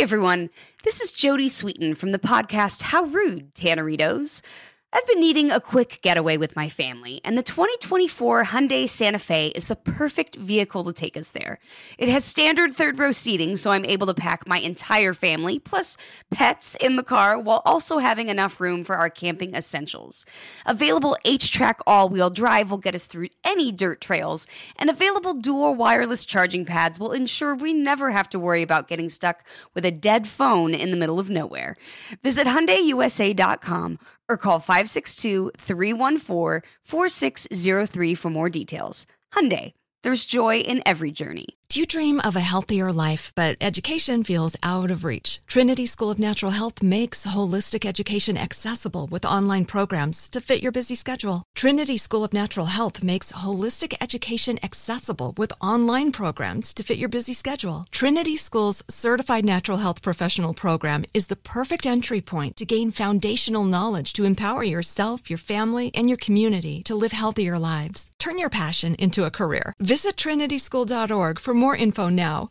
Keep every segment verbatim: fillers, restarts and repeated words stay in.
everyone, this is Jodie Sweetin from the podcast How Rude, Tanneritos. I've been needing a quick getaway with my family, and the twenty twenty-four Hyundai Santa Fe is the perfect vehicle to take us there. It has standard third-row seating, so I'm able to pack my entire family, plus pets, in the car, while also having enough room for our camping essentials. Available H-Track all-wheel drive will get us through any dirt trails, and available dual wireless charging pads will ensure we never have to worry about getting stuck with a dead phone in the middle of nowhere. Visit Hyundai U S A dot com or call five six two, three one four, four six zero three for more details. Hyundai, there's joy in every journey. Do you dream of a healthier life, but education feels out of reach? Trinity School of Natural Health makes holistic education accessible with online programs to fit your busy schedule. Trinity School of Natural Health makes holistic education accessible with online programs to fit your busy schedule. Trinity School's Certified Natural Health Professional Program is the perfect entry point to gain foundational knowledge to empower yourself, your family, and your community to live healthier lives. Turn your passion into a career. Visit trinity school dot org for more info now.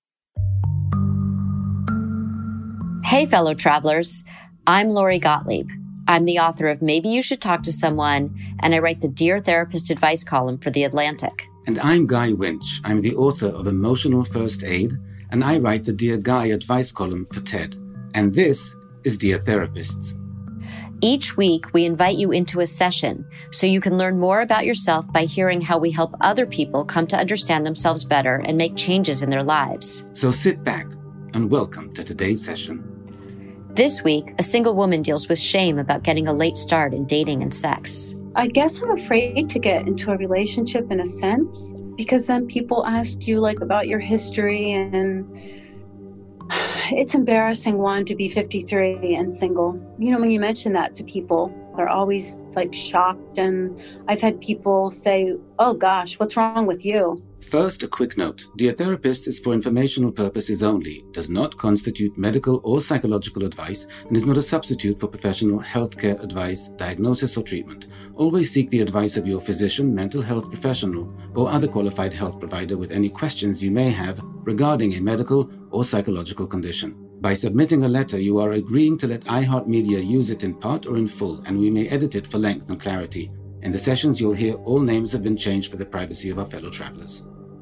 Hey, fellow travelers. I'm Lori Gottlieb. I'm the author of Maybe You Should Talk to Someone, and I write the Dear Therapist advice column for The Atlantic. And I'm Guy Winch. I'm the author of Emotional First Aid, and I write the Dear Guy advice column for TED. And this is Dear Therapists. Each week, we invite you into a session so you can learn more about yourself by hearing how we help other people come to understand themselves better and make changes in their lives. So sit back and welcome to today's session. This week, a single woman deals with shame about getting a late start in dating and sex. I guess I'm afraid to get into a relationship in a sense, because then people ask you like about your history, and it's embarrassing, one, to be fifty-three and single. You know, when you mention that to people, they're always like shocked. And I've had people say, oh gosh, what's wrong with you? First, a quick note. Dear Therapist is for informational purposes only, does not constitute medical or psychological advice, and is not a substitute for professional healthcare advice, diagnosis, or treatment. Always seek the advice of your physician, mental health professional, or other qualified health provider with any questions you may have regarding a medical or psychological condition. By submitting a letter, you are agreeing to let iHeartMedia use it in part or in full, and we may edit it for length and clarity. In the sessions you'll hear, all names have been changed for the privacy of our fellow travelers.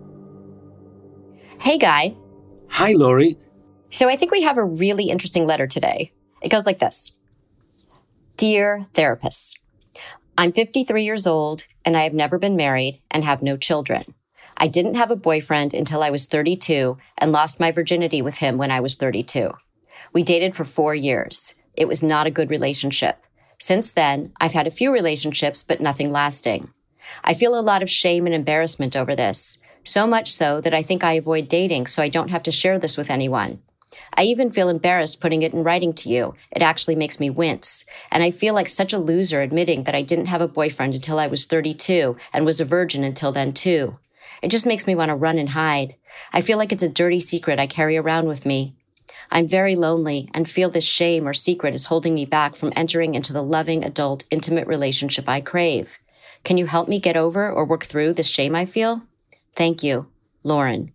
Hey, Guy. Hi, Lori. So I think we have a really interesting letter today. It goes like this. Dear Therapist, I'm fifty-three years old, and I have never been married and have no children. I didn't have a boyfriend until I was thirty-two and lost my virginity with him when I was thirty-two. We dated for four years. It was not a good relationship. Since then, I've had a few relationships, but nothing lasting. I feel a lot of shame and embarrassment over this, so much so that I think I avoid dating so I don't have to share this with anyone. I even feel embarrassed putting it in writing to you. It actually makes me wince. And I feel like such a loser admitting that I didn't have a boyfriend until I was thirty-two and was a virgin until then too. It just makes me want to run and hide. I feel like it's a dirty secret I carry around with me. I'm very lonely and feel this shame or secret is holding me back from entering into the loving, adult, intimate relationship I crave. Can you help me get over or work through this shame I feel? Thank you, Lauren.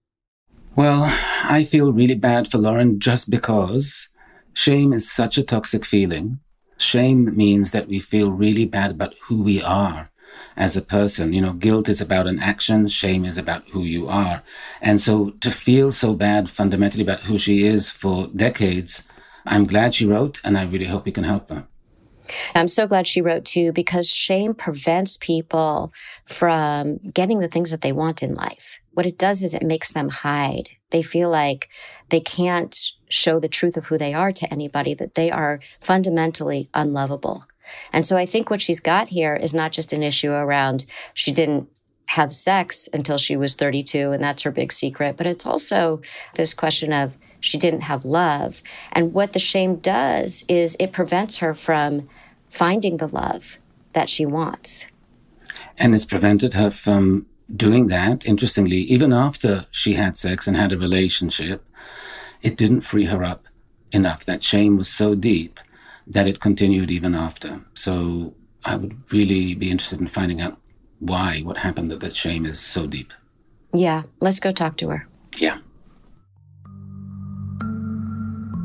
Well, I feel really bad for Lauren just because shame is such a toxic feeling. Shame means that we feel really bad about who we are as a person. You know, guilt is about an action, shame is about who you are. And so to feel so bad fundamentally about who she is for decades, I'm glad she wrote, and I really hope we can help her. I'm so glad she wrote too, because shame prevents people from getting the things that they want in life. What it does is it makes them hide. They feel like they can't show the truth of who they are to anybody, that they are fundamentally unlovable. And so I think what she's got here is not just an issue around she didn't have sex until she was thirty-two, and that's her big secret, but it's also this question of she didn't have love. And what the shame does is it prevents her from finding the love that she wants. And it's prevented her from doing that. Interestingly, even after she had sex and had a relationship, it didn't free her up enough. That shame was so deep that it continued even after. So I would really be interested in finding out why, what happened that that shame is so deep. Yeah, let's go talk to her. Yeah.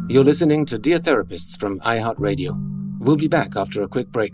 You're listening to Dear Therapists from iHeartRadio. We'll be back after a quick break.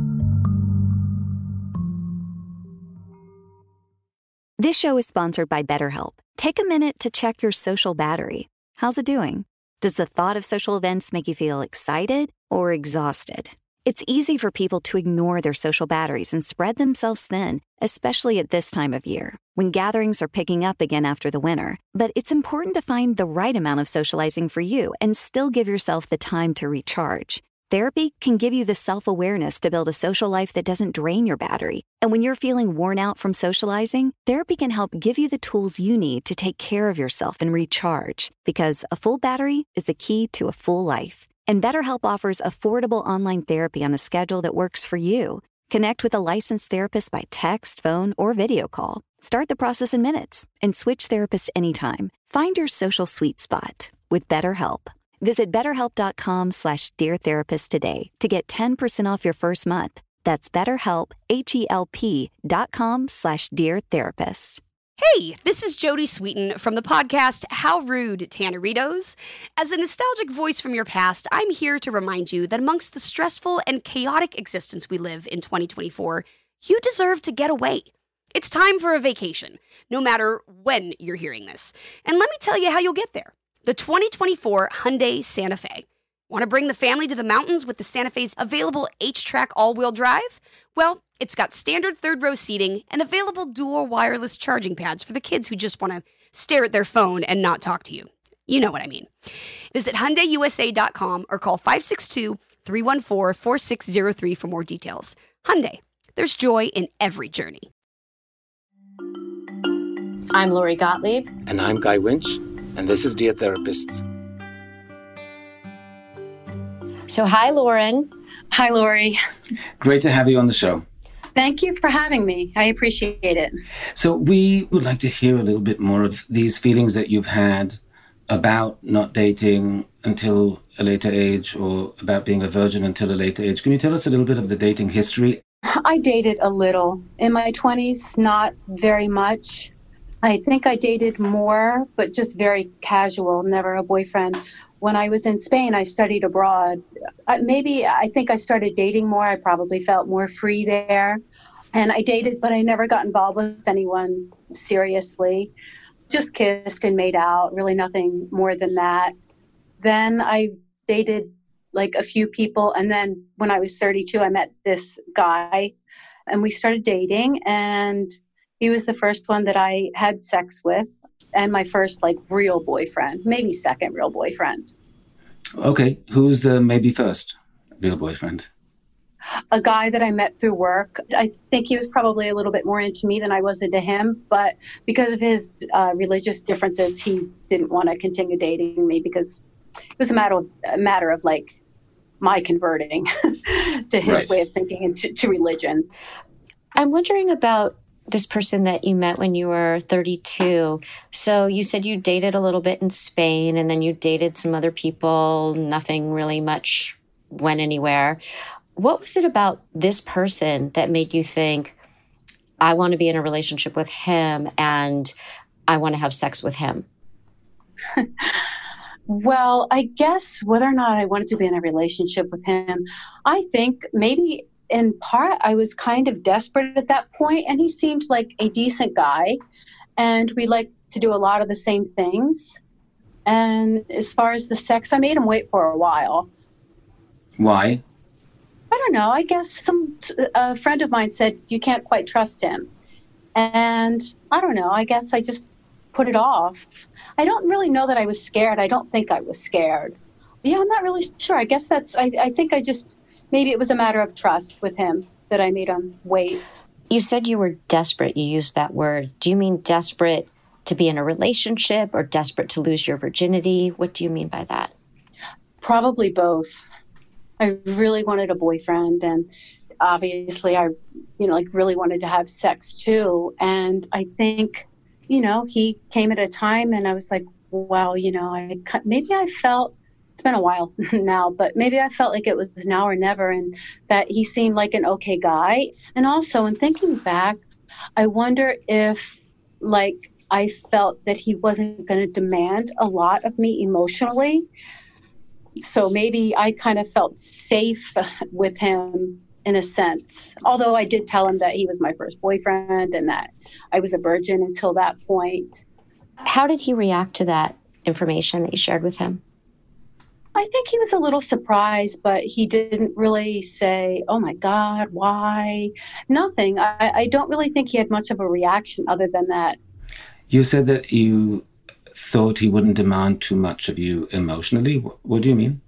This show is sponsored by BetterHelp. Take a minute to check your social battery. How's it doing? Does the thought of social events make you feel excited or exhausted? It's easy for people to ignore their social batteries and spread themselves thin, especially at this time of year, when gatherings are picking up again after the winter. But it's important to find the right amount of socializing for you and still give yourself the time to recharge. Therapy can give you the self-awareness to build a social life that doesn't drain your battery. And when you're feeling worn out from socializing, therapy can help give you the tools you need to take care of yourself and recharge. Because a full battery is the key to a full life. And BetterHelp offers affordable online therapy on a schedule that works for you. Connect with a licensed therapist by text, phone, or video call. Start the process in minutes and switch therapists anytime. Find your social sweet spot with BetterHelp. Visit betterhelp.com slash deartherapist today to get ten percent off your first month. That's betterhelp, H-E-L-P dot com slash deartherapist. Hey, this is Jodie Sweetin from the podcast How Rude, Tanneritos. As a nostalgic voice from your past, I'm here to remind you that amongst the stressful and chaotic existence we live in twenty twenty-four, you deserve to get away. It's time for a vacation, no matter when you're hearing this. And let me tell you how you'll get there. The twenty twenty-four Hyundai Santa Fe. Want to bring the family to the mountains with the Santa Fe's available H-Track all-wheel drive? Well, it's got standard third-row seating and available dual wireless charging pads for the kids who just want to stare at their phone and not talk to you. You know what I mean. Visit Hyundai U S A dot com or call five six two, three one four, four six zero three for more details. Hyundai, there's joy in every journey. I'm Lori Gottlieb. And I'm Guy Winch, and this is Dear Therapists. So hi, Lauren. Hi, Lori. Great to have you on the show. Thank you for having me. I appreciate it. So we would like to hear a little bit more of these feelings that you've had about not dating until a later age or about being a virgin until a later age. Can you tell us a little bit of the dating history? I dated a little. In my twenties, not very much. I think I dated more, but just very casual, never a boyfriend. When I was in Spain, I studied abroad. I, maybe I think I started dating more. I probably felt more free there. And I dated, but I never got involved with anyone seriously. Just kissed and made out, really nothing more than that. Then I dated like a few people. And then when I was thirty-two, I met this guy and we started dating. And he was the first one that I had sex with. And my first, like, real boyfriend, maybe second real boyfriend. Okay. Who's the maybe first real boyfriend? A guy that I met through work. I think he was probably a little bit more into me than I was into him. But because of his uh, religious differences, he didn't want to continue dating me because it was a matter of, a matter of like, my converting to his Right. way of thinking and to, to religion. I'm wondering about this person that you met when you were thirty-two. So you said you dated a little bit in Spain and then you dated some other people. Nothing really much went anywhere. What was it about this person that made you think, I want to be in a relationship with him and I want to have sex with him? Well, I guess whether or not I wanted to be in a relationship with him, I think maybe in part, I was kind of desperate at that point, and he seemed like a decent guy, and we liked to do a lot of the same things. And as far as the sex, I made him wait for a while. Why? I don't know. I guess some a friend of mine said you can't quite trust him, and I don't know. I guess I just put it off. I don't really know that I was scared. I don't think I was scared. Yeah, I'm not really sure. I guess that's. I, I think I just. Maybe it was a matter of trust with him that I made him wait. You said you were desperate. You used that word. Do you mean desperate to be in a relationship or desperate to lose your virginity? What do you mean by that? Probably both. I really wanted a boyfriend, and obviously I, you know, like really wanted to have sex too. And I think, you know, he came at a time and I was like, well, you know, I maybe I felt, it's been a while now, but maybe I felt like it was now or never, and that he seemed like an okay guy. And also, in thinking back, I wonder if, like, I felt that he wasn't going to demand a lot of me emotionally. So maybe I kind of felt safe with him in a sense, although I did tell him that he was my first boyfriend and that I was a virgin until that point. How did he react to that information that you shared with him? I think he was a little surprised, but he didn't really say, oh my God, why? Nothing. I, I don't really think he had much of a reaction other than that. You said that you thought he wouldn't demand too much of you emotionally. What do you mean?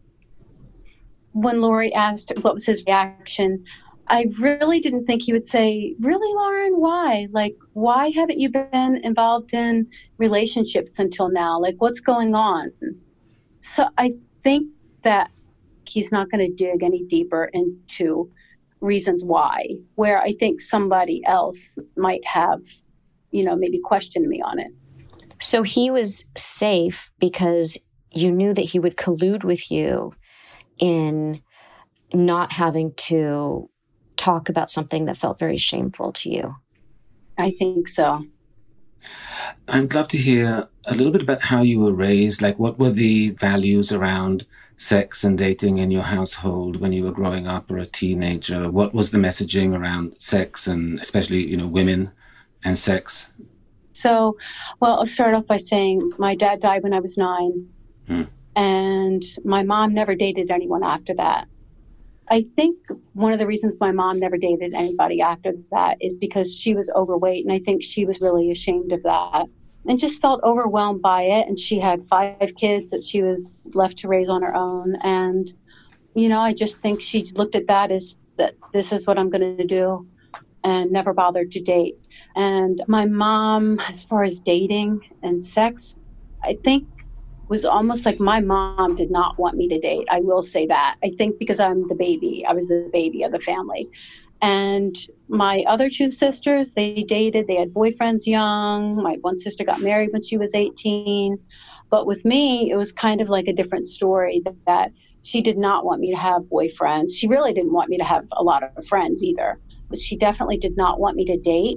When Lori asked what was his reaction, I really didn't think he would say, really, Lauren, why? Like, why haven't you been involved in relationships until now? Like, what's going on? So I think that he's not going to dig any deeper into reasons why, where I think somebody else might have, you know, maybe questioned me on it. So he was safe because you knew that he would collude with you in not having to talk about something that felt very shameful to you. I think so. I'd love to hear a little bit about how you were raised. Like, what were the values around sex and dating in your household when you were growing up or a teenager? What was the messaging around sex and especially, you know, women and sex? So, well, I'll start off by saying my dad died when I was nine. Hmm. And my mom never dated anyone after that. I think one of the reasons my mom never dated anybody after that is because she was overweight. And I think she was really ashamed of that and just felt overwhelmed by it. And she had five kids that she was left to raise on her own. And, you know, I just think she looked at that as that this is what I'm going to do and never bothered to date. And my mom, as far as dating and sex, I think was almost like my mom did not want me to date. I will say that. I think because I'm the baby. I was the baby of the family. And my other two sisters, they dated. They had boyfriends young. My one sister got married when she was eighteen. But with me, it was kind of like a different story that, that she did not want me to have boyfriends. She really didn't want me to have a lot of friends either. But she definitely did not want me to date.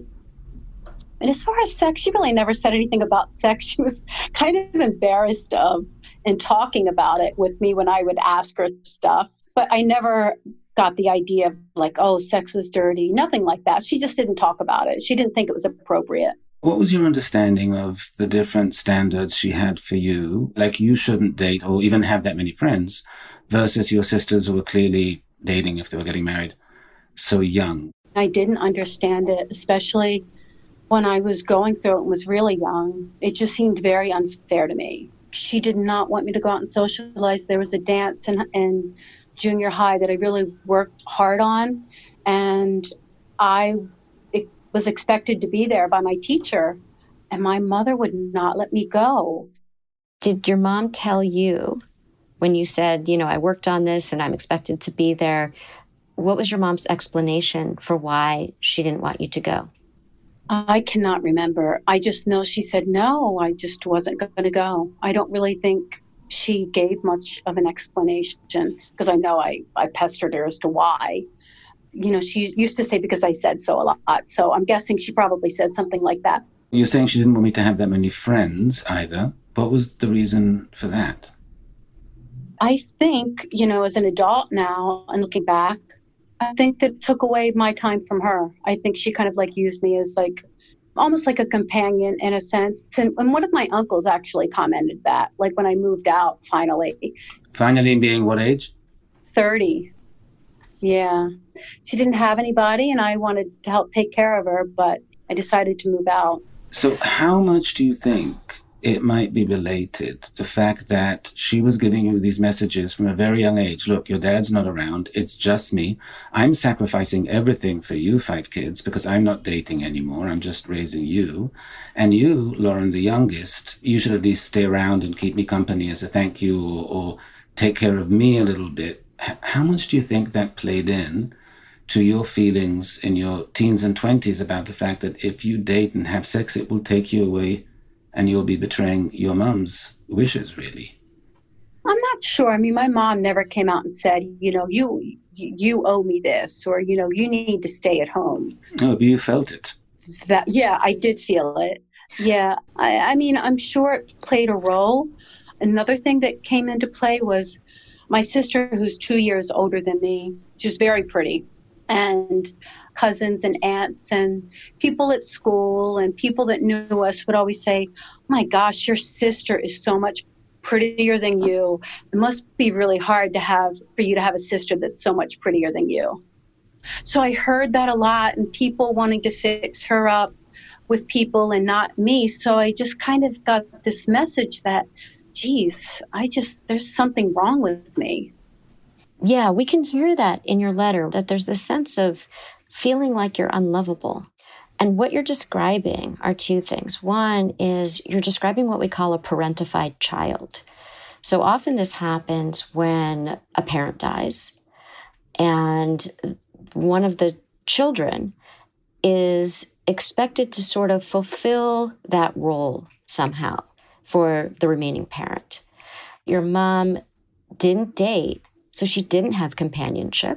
And as far as sex, she really never said anything about sex. She was kind of embarrassed of and talking about it with me when I would ask her stuff. But I never got the idea of like, oh, sex was dirty. Nothing like that. She just didn't talk about it. She didn't think it was appropriate. What was your understanding of the different standards she had for you? Like you shouldn't date or even have that many friends versus your sisters who were clearly dating if they were getting married so young. I didn't understand it, especially when I was going through it and was really young. It just seemed very unfair to me. She did not want me to go out and socialize. There was a dance in, in junior high that I really worked hard on, and I it was expected to be there by my teacher, and my mother would not let me go. Did your mom tell you when you said, you know, I worked on this and I'm expected to be there, what was your mom's explanation for why she didn't want you to go? I cannot remember. I just know she said, no, I just wasn't going to go. I don't really think she gave much of an explanation because I know I, I pestered her as to why. You know, she used to say because I said so a lot. So I'm guessing she probably said something like that. You're saying she didn't want me to have that many friends either. What was the reason for that? I think, you know, as an adult now and looking back, I think that took away my time from her. I think she kind of like used me as like almost like a companion in a sense. And, and one of my uncles actually commented that, like when I moved out finally. Finally being what age? thirty. Yeah. She didn't have anybody and I wanted to help take care of her, but I decided to move out. So how much do you think it might be related, the fact that she was giving you these messages from a very young age? Look, your dad's not around. It's just me. I'm sacrificing everything for you five kids because I'm not dating anymore. I'm just raising you. And you, Lauren, the youngest, you should at least stay around and keep me company as a thank you or, or take care of me a little bit. H- how much do you think that played in to your feelings in your teens and twenties about the fact that if you date and have sex, it will take you away and you'll be betraying your mom's wishes, really? I'm not sure. I mean, my mom never came out and said, you know, you you owe me this, or, you know, you need to stay at home. Oh, but you felt it. That, yeah, I did feel it. Yeah, I, I mean, I'm sure it played a role. Another thing that came into play was my sister, who's two years older than me, she's very pretty, and cousins and aunts and people at school and people that knew us would always say, oh my gosh, your sister is so much prettier than you. It must be really hard to have for you to have a sister that's so much prettier than you. So I heard that a lot, and people wanting to fix her up with people and not me. So I just kind of got this message that, geez, I just, there's something wrong with me. Yeah, we can hear that in your letter, that there's this sense of feeling like you're unlovable. And what you're describing are two things. One is you're describing what we call a parentified child. So often this happens when a parent dies and one of the children is expected to sort of fulfill that role somehow for the remaining parent. Your mom didn't date, so she didn't have companionship,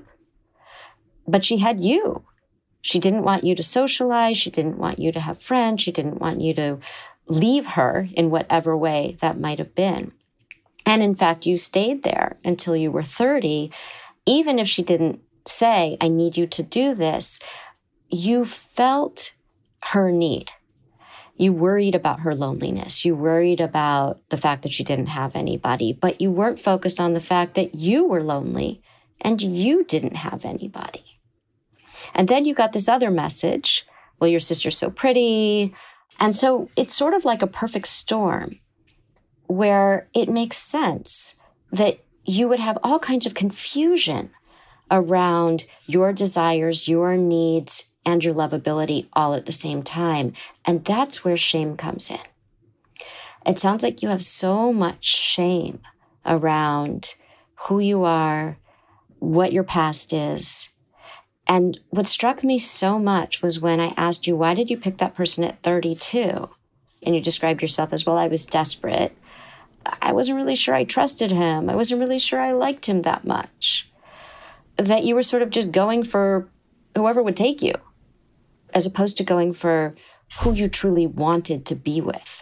but she had you. She didn't want you to socialize. She didn't want you to have friends. She didn't want you to leave her in whatever way that might have been. And in fact, you stayed there until you were thirty. Even if she didn't say, I need you to do this, you felt her need. You worried about her loneliness. You worried about the fact that she didn't have anybody, but you weren't focused on the fact that you were lonely and you didn't have anybody. And then you got this other message, well, your sister's so pretty. And so it's sort of like a perfect storm where it makes sense that you would have all kinds of confusion around your desires, your needs, and your lovability all at the same time. And that's where shame comes in. It sounds like you have so much shame around who you are, what your past is. And what struck me so much was when I asked you, why did you pick that person at thirty-two? And you described yourself as, well, I was desperate. I wasn't really sure I trusted him. I wasn't really sure I liked him that much. That you were sort of just going for whoever would take you, as opposed to going for who you truly wanted to be with.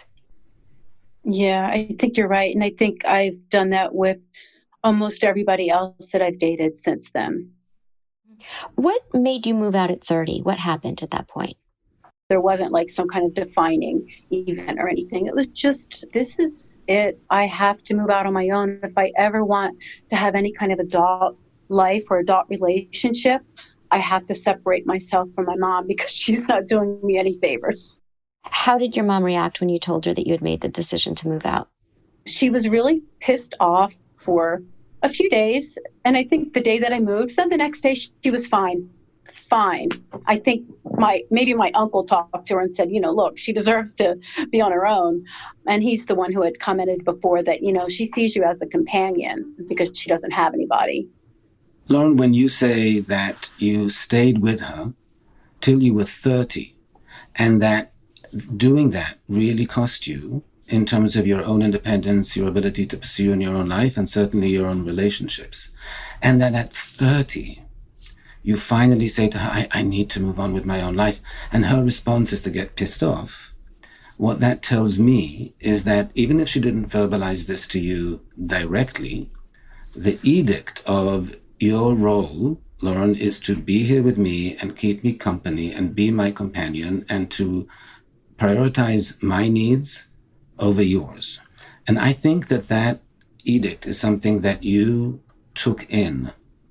Yeah, I think you're right. And I think I've done that with almost everybody else that I've dated since then. What made you move out at thirty? What happened at that point? There wasn't like some kind of defining event or anything. It was just, this is it. I have to move out on my own. If I ever want to have any kind of adult life or adult relationship, I have to separate myself from my mom because she's not doing me any favors. How did your mom react when you told her that you had made the decision to move out? She was really pissed off for a few days. And I think the day that I moved, then the next day she was fine. Fine. I think my maybe my uncle talked to her and said, you know, look, she deserves to be on her own. And he's the one who had commented before that, you know, she sees you as a companion because she doesn't have anybody. Lauren, when you say that you stayed with her till you were thirty, and that doing that really cost you in terms of your own independence, your ability to pursue in your own life, and certainly your own relationships, and that at thirty, you finally say to her, I, I need to move on with my own life, and her response is to get pissed off. What that tells me is that even if she didn't verbalize this to you directly, the edict of your role, Lauren, is to be here with me and keep me company and be my companion and to prioritize my needs over yours. And I think that that edict is something that you took in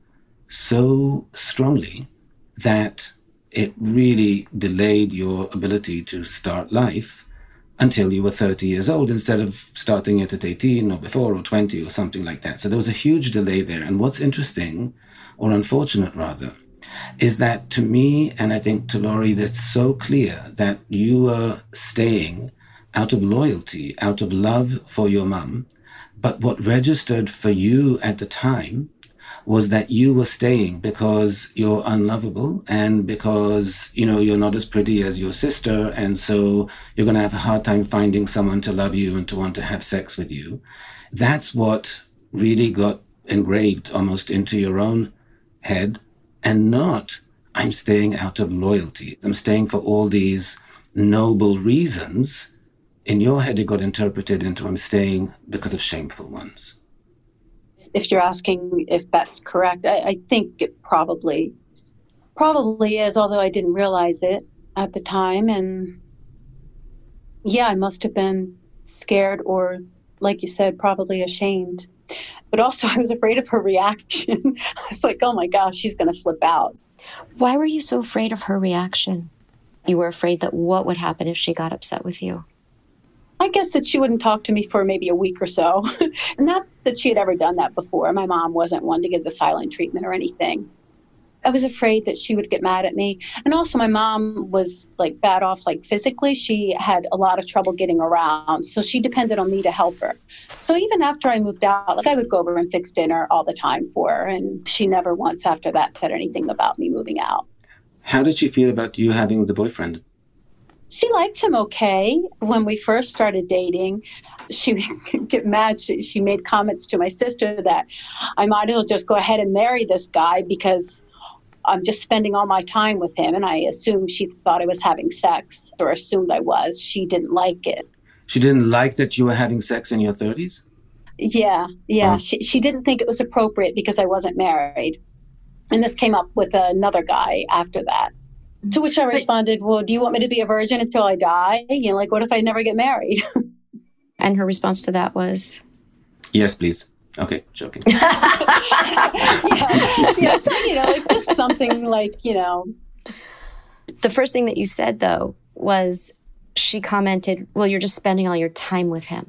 so strongly that it really delayed your ability to start life until you were thirty years old instead of starting it at eighteen or before or twenty or something like that. So there was a huge delay there. And what's interesting, or unfortunate rather, is that to me, and I think to Laurie, that's so clear that you were staying out of loyalty, out of love for your mum. But what registered for you at the time was that you were staying because you're unlovable and because, you know, you're not as pretty as your sister. And so you're going to have a hard time finding someone to love you and to want to have sex with you. That's what really got engraved almost into your own head, and not, I'm staying out of loyalty. I'm staying for all these noble reasons. In your head, it got interpreted into I'm staying because of shameful ones. if you're asking if that's correct, I, I think it probably, probably is, although I didn't realize it at the time. And yeah, I must have been scared or, like you said, probably ashamed. But also I was afraid of her reaction. I was like, oh my gosh, she's going to flip out. Why were you so afraid of her reaction? You were afraid that what would happen if she got upset with you? I guess that she wouldn't talk to me for maybe a week or so. Not that she had ever done that before. My mom wasn't one to give the silent treatment or anything. I was afraid that she would get mad at me. And also my mom was like bad off, like physically. She had a lot of trouble getting around. So she depended on me to help her. So even after I moved out, like I would go over and fix dinner all the time for her. And she never once after that said anything about me moving out. How did she feel about you having the boyfriend? She liked him okay. When we first started dating, she would get mad. She, she made comments to my sister that I might as well just go ahead and marry this guy because I'm just spending all my time with him. And I assumed she thought I was having sex, or assumed I was. She didn't like it. She didn't like that you were having sex in your thirties? Yeah, yeah. Huh? She, she didn't think it was appropriate because I wasn't married. And this came up with another guy after that. To which I responded, well, do you want me to be a virgin until I die? You know, like, what if I never get married? And her response to that was? Yes, please. Okay, joking. yeah, yeah, so, you know, like just something like, you know. The first thing that you said, though, was she commented, well, you're just spending all your time with him.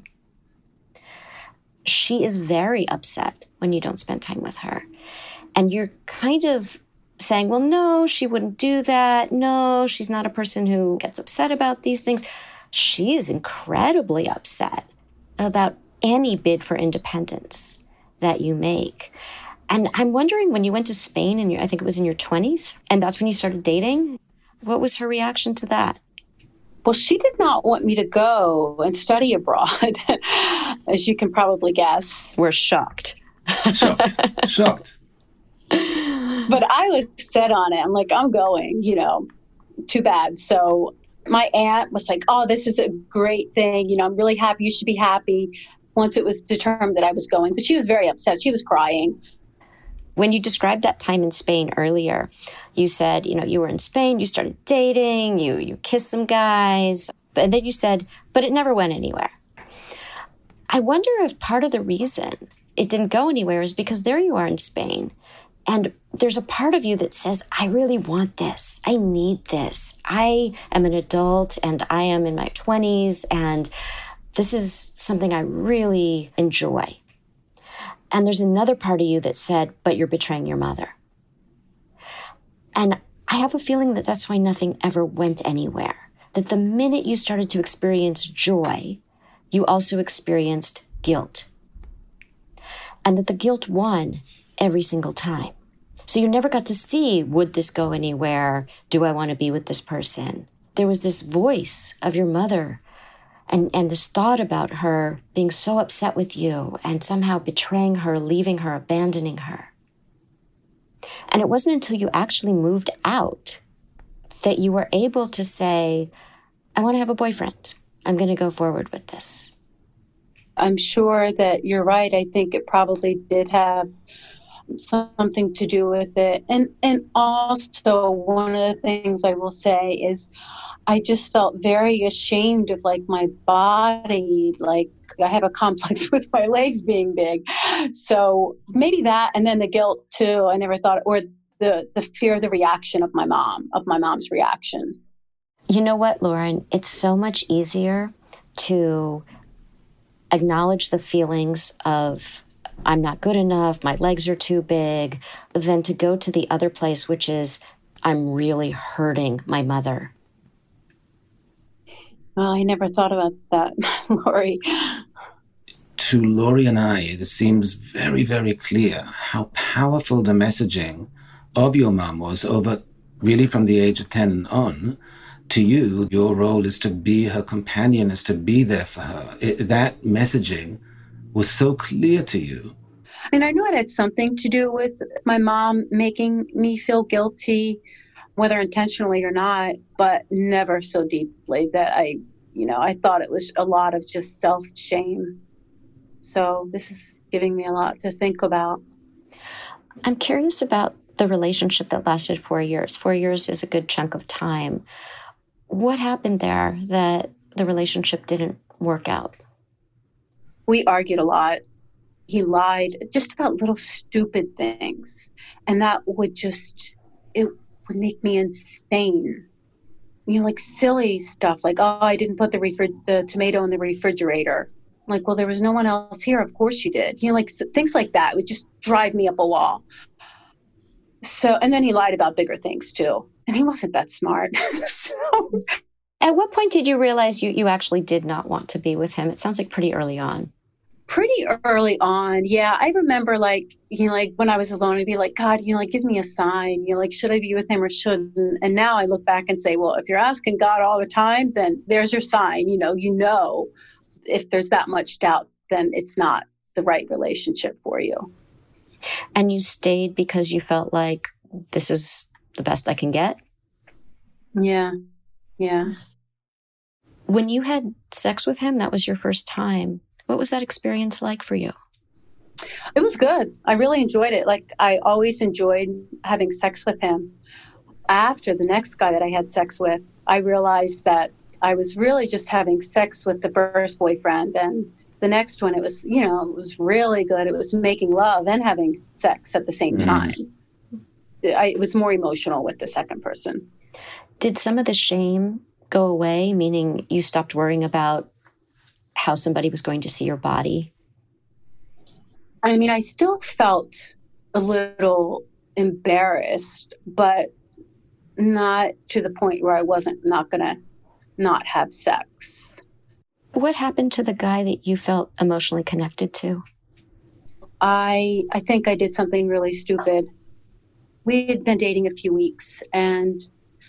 She is very upset when you don't spend time with her. And you're kind of saying, well, no, she wouldn't do that. No, she's not a person who gets upset about these things. She is incredibly upset about any bid for independence that you make. And I'm wondering, when you went to Spain, and I think it was in your twenties, and that's when you started dating, what was her reaction to that? Well, she did not want me to go and study abroad, as you can probably guess. We're shocked. Shocked. Shocked. But I was set on it. I'm like, I'm going, you know, too bad. So my aunt was like, oh, this is a great thing. You know, I'm really happy. You should be happy. Once it was determined that I was going. But she was very upset. She was crying. When you described that time in Spain earlier, you said, you know, you were in Spain, you started dating, you you kissed some guys, and then you said, but it never went anywhere. I wonder if part of the reason it didn't go anywhere is because there you are in Spain, and there's a part of you that says, I really want this. I need this. I am an adult, and I am in my twenties, and this is something I really enjoy. And there's another part of you that said, but you're betraying your mother. And I have a feeling that that's why nothing ever went anywhere. That the minute you started to experience joy, you also experienced guilt. And that the guilt won every single time. So you never got to see, would this go anywhere? Do I want to be with this person? There was this voice of your mother And, and this thought about her being so upset with you and somehow betraying her, leaving her, abandoning her. And it wasn't until you actually moved out that you were able to say, I want to have a boyfriend. I'm going to go forward with this. I'm sure that you're right. I think it probably did have something to do with it. And, and also one of the things I will say is, I just felt very ashamed of like my body. Like I have a complex with my legs being big. So maybe that, and then the guilt too. I never thought, or the, the fear of the reaction of my mom, of my mom's reaction. You know what, Lauren? It's so much easier to acknowledge the feelings of I'm not good enough, my legs are too big, than to go to the other place, which is I'm really hurting my mother. Well, I never thought about that, Lori. To Lori and I, it seems very, very clear how powerful the messaging of your mom was over, really from the age of ten and on. To you, your role is to be her companion, is to be there for her. It, that messaging was so clear to you. I mean, I know it had something to do with my mom making me feel guilty, whether intentionally or not, but never so deeply that I, you know, I thought it was a lot of just self-shame. So this is giving me a lot to think about. I'm curious about the relationship that lasted four years. Four years is a good chunk of time. What happened there that the relationship didn't work out? We argued a lot. He lied just about little stupid things. And that would just, it would make me insane. You know, like silly stuff like, oh, I didn't put the refri- the tomato in the refrigerator. Like, well, there was no one else here. Of course you did. You know, like things like that would just drive me up a wall. So, and then he lied about bigger things too. And he wasn't that smart. So, at what point did you realize you, you actually did not want to be with him? It sounds like pretty early on. Pretty early on. Yeah. I remember like, you know, like when I was alone, I'd be like, God, you know, like give me a sign, you know, like, should I be with him or shouldn't? And now I look back and say, well, if you're asking God all the time, then there's your sign. You know, you know, if there's that much doubt, then it's not the right relationship for you. And you stayed because you felt like this is the best I can get? Yeah. Yeah. When you had sex with him, that was your first time. What was that experience like for you? It was good. I really enjoyed it. Like, I always enjoyed having sex with him. After the next guy that I had sex with, I realized that I was really just having sex with the first boyfriend. And the next one, it was, you know, it was really good. It was making love and having sex at the same time. Mm. I, it was more emotional with the second person. Did some of the shame go away, meaning you stopped worrying about how somebody was going to see your body? I mean, I still felt a little embarrassed, but not to the point where I wasn't not going to not have sex. What happened to the guy that you felt emotionally connected to? I I think I did something really stupid. We had been dating a few weeks, and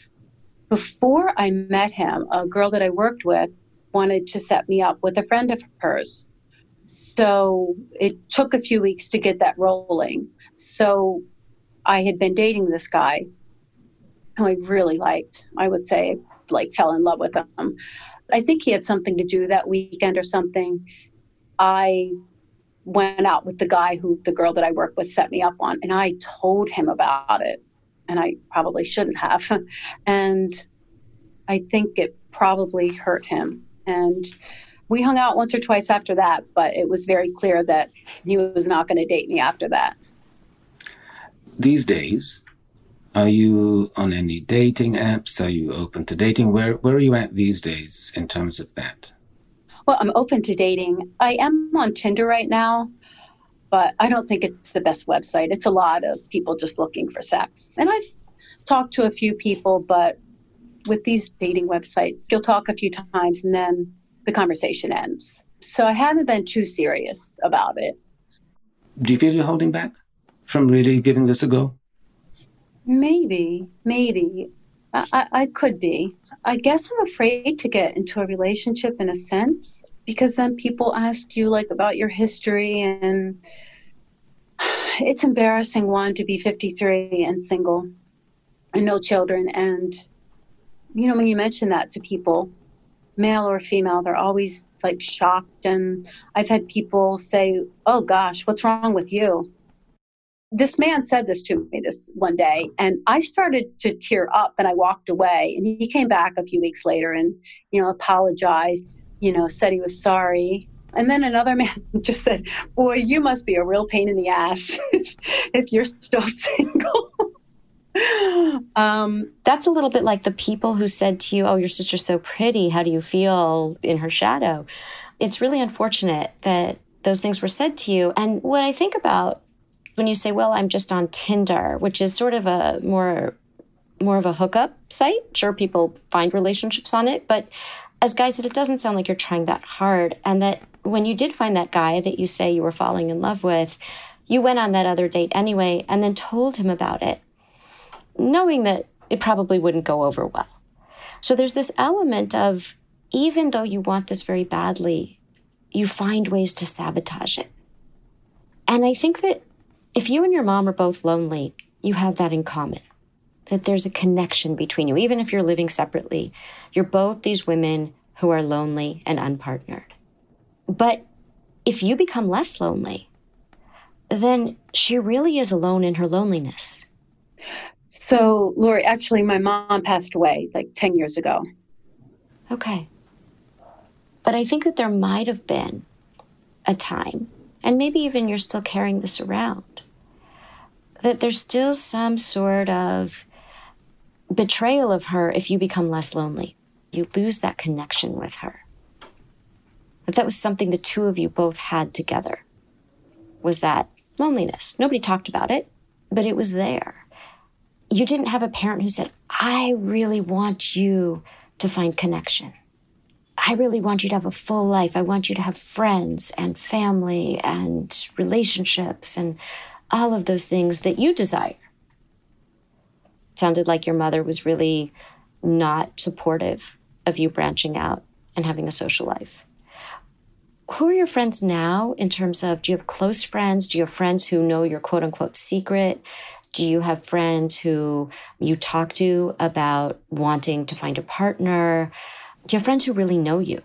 before I met him, a girl that I worked with wanted to set me up with a friend of hers. So it took a few weeks to get that rolling. So I had been dating this guy who I really liked. I would say, like, fell in love with him. I think he had something to do that weekend or something. I went out with the guy who the girl that I work with set me up on, and I told him about it. And I probably shouldn't have. And I think it probably hurt him. And we hung out once or twice after that, but it was very clear that he was not going to date me after that. These days, are you on any dating apps? Are you open to dating? Where where are you at these days in terms of that? Well, I'm open to dating. I am on Tinder right now, but I don't think it's the best website. It's a lot of people just looking for sex. And I've talked to a few people, but with these dating websites, you'll talk a few times and then the conversation ends. So I haven't been too serious about it. Do you feel you're holding back from really giving this a go? Maybe, maybe. I, I, I could be. I guess I'm afraid to get into a relationship in a sense, because then people ask you like about your history, and it's embarrassing, one, to be fifty-three and single and no children. And, you know, when you mention that to people, male or female, they're always like shocked. And I've had people say, oh gosh, what's wrong with you? This man said this to me this one day, and I started to tear up, and I walked away. And he came back a few weeks later and, you know, apologized, you know, said he was sorry. And then another man just said, boy, you must be a real pain in the ass if, if you're still single. um, That's a little bit like the people who said to you, oh, your sister's so pretty. How do you feel in her shadow? It's really unfortunate that those things were said to you. And what I think about when you say, well, I'm just on Tinder, which is sort of a more, more of a hookup site. Sure, people find relationships on it. But as Guy said, it doesn't sound like you're trying that hard. And that when you did find that guy that you say you were falling in love with, you went on that other date anyway and then told him about it, knowing that it probably wouldn't go over well. So there's this element of, even though you want this very badly, you find ways to sabotage it. And I think that if you and your mom are both lonely, you have that in common, that there's a connection between you. Even if you're living separately, you're both these women who are lonely and unpartnered. But if you become less lonely, then she really is alone in her loneliness. So, Lori, actually, my mom passed away like ten years ago. Okay. But I think that there might have been a time, and maybe even you're still carrying this around, that there's still some sort of betrayal of her if you become less lonely. You lose that connection with her. That that was something the two of you both had together, was that loneliness. Nobody talked about it, but it was there. You didn't have a parent who said, I really want you to find connection. I really want you to have a full life. I want you to have friends and family and relationships and all of those things that you desire. It sounded like your mother was really not supportive of you branching out and having a social life. Who are your friends now in terms of, do you have close friends? Do you have friends who know your quote unquote secret? Do you have friends who you talk to about wanting to find a partner? Do you have friends who really know you?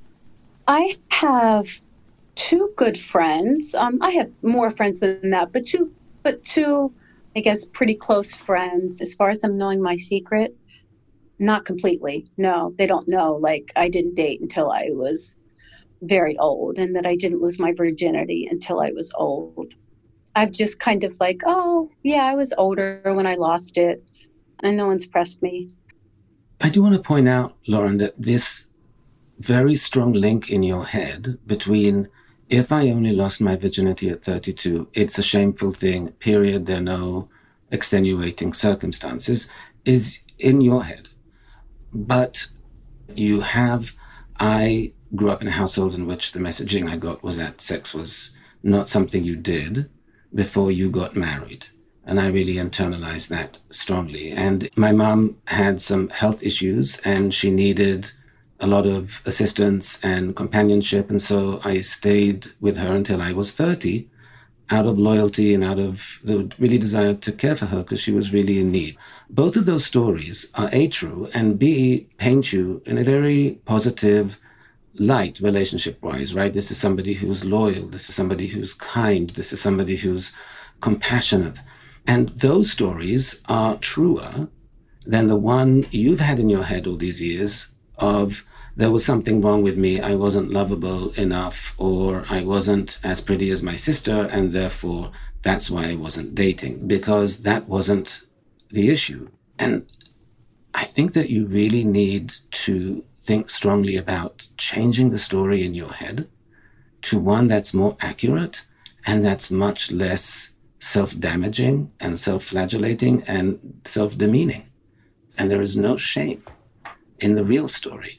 I have two good friends. Um, I have more friends than that, but two, but two, I guess, pretty close friends. As far as I'm knowing my secret, not completely. No, they don't know. Like, I didn't date until I was very old, and that I didn't lose my virginity until I was old. I've just kind of like, oh, yeah, I was older when I lost it, and no one's pressed me. I do want to point out, Lauren, that this very strong link in your head between, if I only lost my virginity at thirty-two, it's a shameful thing, period, there are no extenuating circumstances, is in your head. But you have, I grew up in a household in which the messaging I got was that sex was not something you did before you got married. And I really internalized that strongly. And my mom had some health issues and she needed a lot of assistance and companionship. And so I stayed with her until I was thirty out of loyalty and out of the really desire to care for her because she was really in need. Both of those stories are A, true, and B, paint you in a very positive light relationship-wise, right? This is somebody who's loyal. This is somebody who's kind. This is somebody who's compassionate. And those stories are truer than the one you've had in your head all these years of, there was something wrong with me, I wasn't lovable enough, or I wasn't as pretty as my sister, and therefore that's why I wasn't dating, because that wasn't the issue. And I think that you really need to think strongly about changing the story in your head to one that's more accurate and that's much less self-damaging and self-flagellating and self-demeaning. And there is no shame in the real story.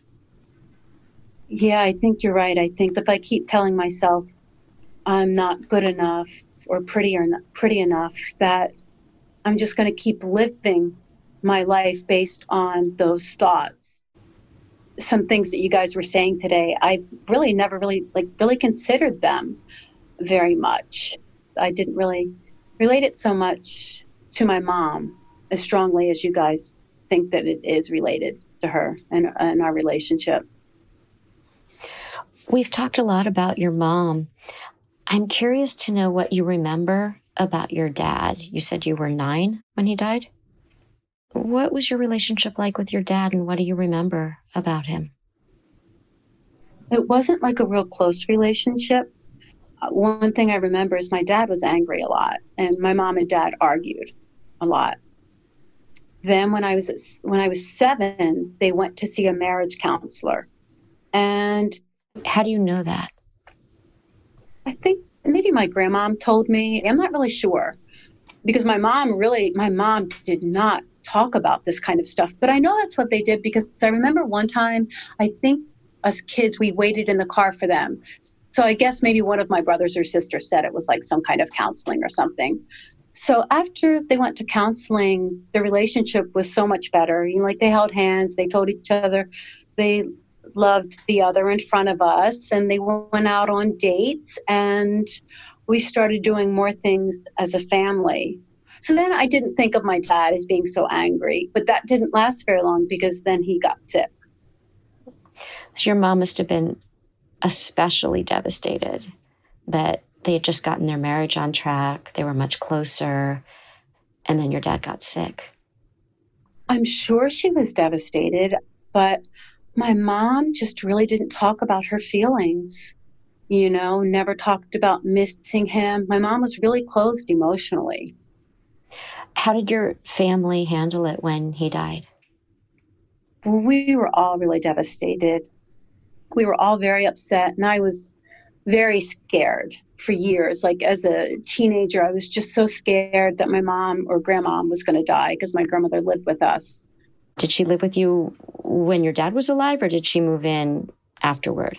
Yeah, I think you're right. I think if I keep telling myself I'm not good enough or pretty or not pretty enough, that I'm just going to keep living my life based on those thoughts. Some things that you guys were saying today, I really never really like really considered them very much. I didn't really relate it so much to my mom as strongly as you guys think that it is related to her and, and our relationship. We've talked a lot about your mom. I'm curious to know what you remember about your dad. You said you were nine when he died. What was your relationship like with your dad, and what do you remember about him? It wasn't like a real close relationship. Uh, one thing I remember is my dad was angry a lot, and my mom and dad argued a lot. Then when I was when I was seven, they went to see a marriage counselor. And how do you know that? I think maybe my grandmom told me. I'm not really sure, because my mom really, my mom did not talk about this kind of stuff. But I know that's what they did, because I remember one time, I think us kids, we waited in the car for them. So I guess maybe one of my brothers or sisters said it was like some kind of counseling or something. So after they went to counseling, the relationship was so much better. You know, like they held hands, they told each other they loved the other in front of us, and they went out on dates, and we started doing more things as a family. So then I didn't think of my dad as being so angry, but that didn't last very long, because then he got sick. So your mom must have been especially devastated that they had just gotten their marriage on track. They were much closer. And then your dad got sick. I'm sure she was devastated, but my mom just really didn't talk about her feelings, you know, never talked about missing him. My mom was really closed emotionally. How did your family handle it when he died? We were all really devastated. We were all very upset, and I was very scared for years. Like as a teenager, I was just so scared that my mom or grandma was going to die because my grandmother lived with us. Did she live with you when your dad was alive, or did she move in afterward?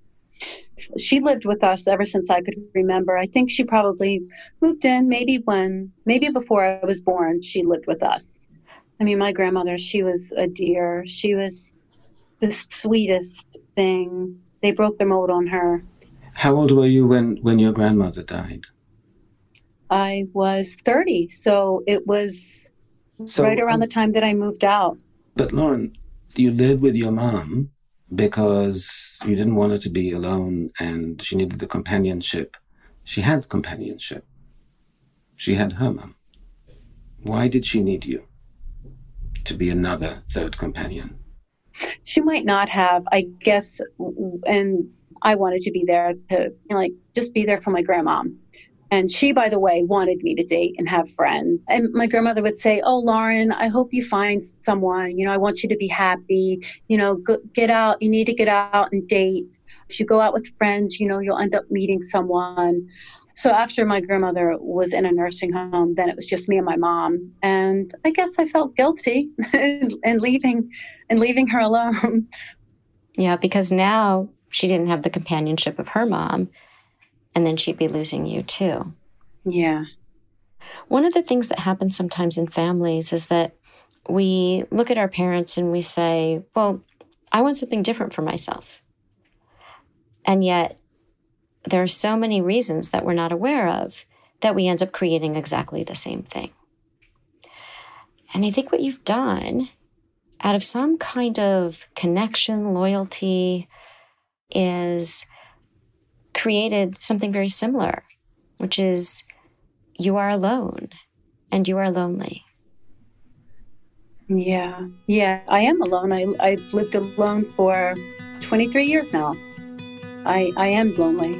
She lived with us ever since I could remember. I think she probably moved in maybe when, maybe before I was born, she lived with us. I mean, my grandmother, she was a dear. She was the sweetest thing. They broke their mold on her. How old were you when, when your grandmother died? I was thirty, so it was so, right around um, the time that I moved out. But Lauren, you lived with your mom because you didn't want her to be alone and she needed the companionship. She had companionship. She had her mom. Why did she need you to be another third companion? She might not have, I guess, and I wanted to be there to, you know, like, just be there for my grandma. And she, by the way, wanted me to date and have friends. And my grandmother would say, oh, Lauren, I hope you find someone. You know, I want you to be happy. You know, go, get out. You need to get out and date. If you go out with friends, you know, you'll end up meeting someone. So after my grandmother was in a nursing home, then it was just me and my mom. And I guess I felt guilty and leaving and leaving her alone. Yeah, because now she didn't have the companionship of her mom, and then she'd be losing you too. Yeah. One of the things that happens sometimes in families is that we look at our parents and we say, well, I want something different for myself. And yet there are so many reasons that we're not aware of that we end up creating exactly the same thing. And I think what you've done out of some kind of connection, loyalty, is created something very similar, which is you are alone and you are lonely. Yeah, yeah, I am alone. I, I've lived alone for twenty-three years now. I, I am lonely.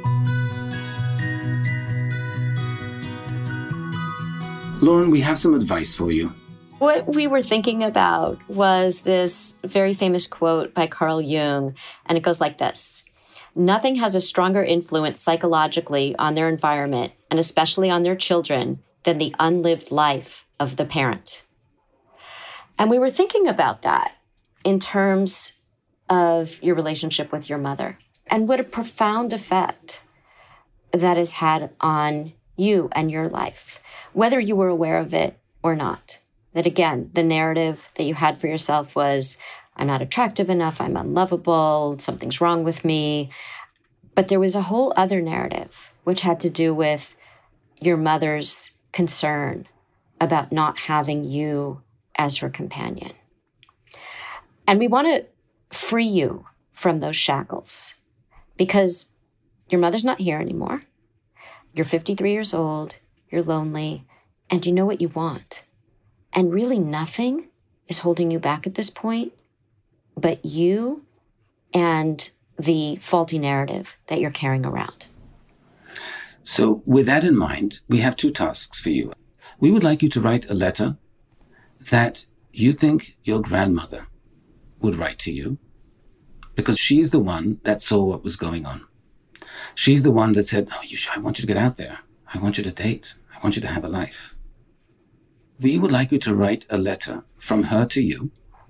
Lauren, we have some advice for you. What we were thinking about was this very famous quote by Carl Jung, and it goes like this. Nothing has a stronger influence psychologically on their environment, and especially on their children, than the unlived life of the parent. And we were thinking about that in terms of your relationship with your mother and what a profound effect that has had on you and your life, whether you were aware of it or not. That again, the narrative that you had for yourself was, I'm not attractive enough, I'm unlovable, something's wrong with me. But there was a whole other narrative, which had to do with your mother's concern about not having you as her companion. And we want to free you from those shackles because your mother's not here anymore. You're fifty-three years old, you're lonely, and you know what you want. And really nothing is holding you back at this point but you and the faulty narrative that you're carrying around. So with that in mind, we have two tasks for you. We would like you to write a letter that you think your grandmother would write to you because she's the one that saw what was going on. She's the one that said, oh, you should, I want you to get out there. I want you to date. I want you to have a life. We would like you to write a letter from her to you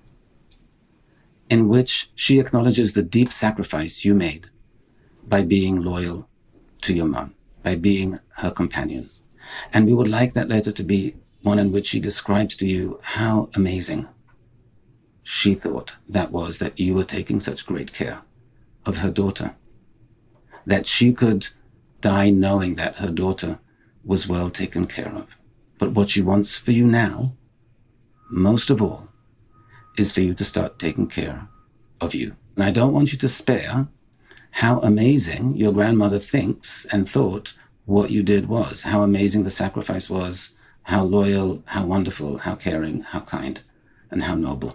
in which she acknowledges the deep sacrifice you made by being loyal to your mom, by being her companion. And we would like that letter to be one in which she describes to you how amazing she thought that was, that you were taking such great care of her daughter, that she could die knowing that her daughter was well taken care of. But what she wants for you now, most of all, is for you to start taking care of you. And I don't want you to spare how amazing your grandmother thinks and thought what you did was, how amazing the sacrifice was, how loyal, how wonderful, how caring, how kind, and how noble.